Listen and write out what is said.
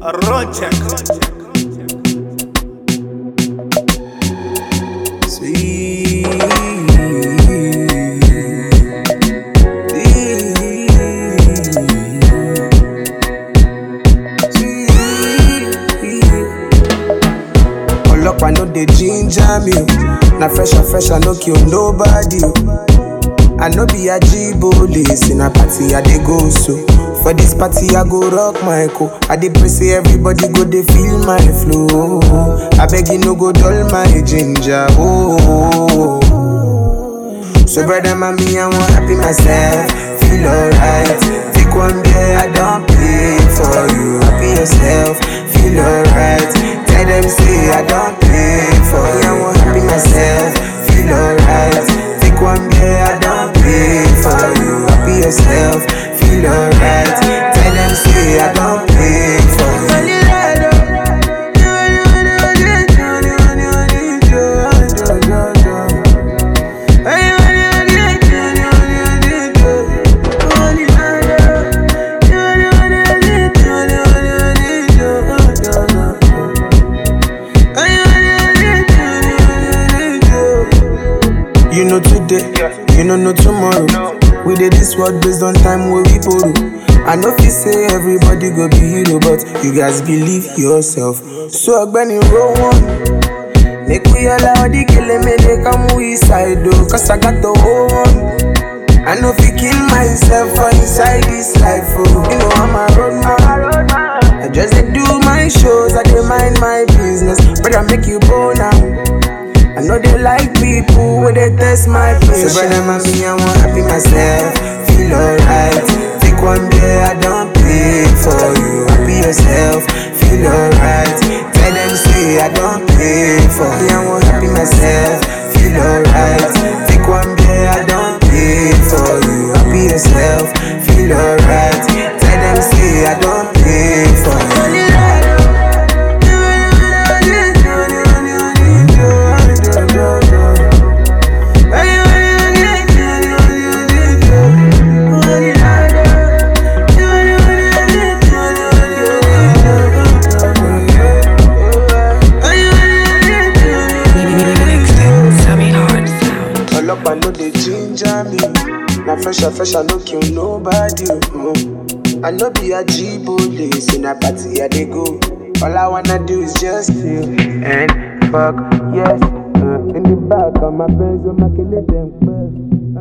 Run check. I know they ginger me. Now fresh, I no kill nobody. I know be a G-Police in a party I dey go so. For this party I go rock my co. I dey pray say everybody go dey feel my flow. I beg you no go dull my ginger. Oh. So brother mommy I want happy myself. Feel alright. Take one day I don't play for you. Happy yourself. Feel alright. Tell them say I don't play for you. I want happy myself. Feel alright. Take one day I don't play for you. Happy yourself. Feel alright. Tell them say I don't play for you. You know today, you know tomorrow. We did this world based on time where we borrow. I know if you say everybody go be hero, but you guys believe yourself. So Benny roll one. Make we allow the killing me, they come we side though. Cause I got the whole one. I know if you kill myself for inside this life, oh. You know I'm a road man. I just do my shows, I don't mind my business. But I make you go now. I know they like people when they test my patience. So brother mommy, I want happy myself. Feel alright. Take one day I don't play for you. Happy yourself. Feel alright. Tell them say I don't play for you. I want happy myself. Feel alright. Take one day I don't play for you. Happy yourself. Feel alright. Tell them say I don't play for you. I know they ginger me. Now fresh, I no kill nobody. I know be a G-Police in a party I dey go. All I wanna do is just chill and fuck, yes. In the back of my Benz, I'm making them